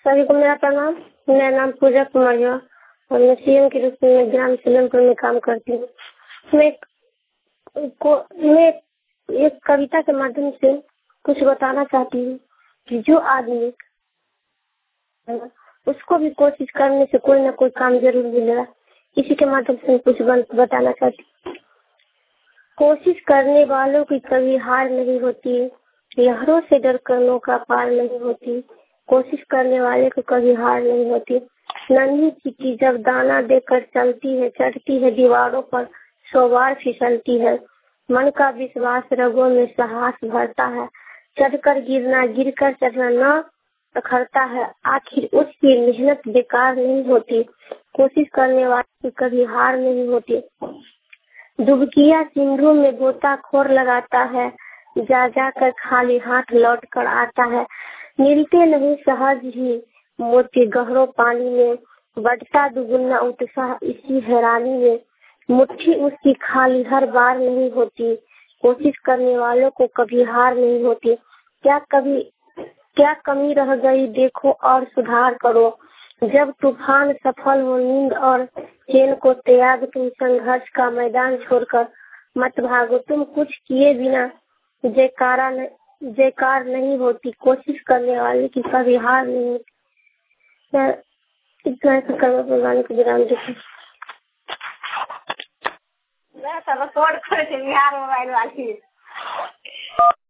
सभी को मेरा प्रणाम। मेरा नाम पूजा कुमारी है और मैं सीएम के रूप में ग्राम सलेमपुर में काम करती हूँ। मैं एक कविता के माध्यम से कुछ बताना चाहती हूँ कि जो आदमी उसको भी कोशिश करने से कोई ना कोई काम जरूर मिलेगा। इसी के माध्यम से कुछ बताना चाहती हूँ। कोशिश करने वालों की कभी हार नहीं होती, लहरों से डर कर नौका पार नहीं होती। कोशिश करने वाले को कभी हार नहीं होती। नन्ही चिट्ठी जब दाना देकर चलती है, चढ़ती है दीवारों पर 100 बार फिसलती है। मन का विश्वास रगों में साहस भरता है, चढ़कर गिरना गिरकर चढ़ना न अखरता है। आखिर उसकी मेहनत बेकार नहीं होती, कोशिश करने वाले की कभी हार नहीं होती। डुबकिया सिंधु में गोताखोर लगाता है, जा जाकर खाली हाथ लौट कर आता है। मिलते नहीं सहज ही मोती गहरों पानी में, बढ़ता दुगुना उत्साह इसी हैरानी में। मुट्ठी उसकी खाली हर बार नहीं होती, कोशिश करने वालों को कभी हार नहीं होती। क्या कमी रह गई देखो और सुधार करो। जब तूफान सफल हो नींद और चैन को त्याग तुम संघर्ष का मैदान छोड़कर मत भागो। तुम कुछ किए बिना जयकार नहीं होती, कोशिश करने वाले की कभी हार नहीं होती। मैं इतना भगवान को विराम देती हूँ।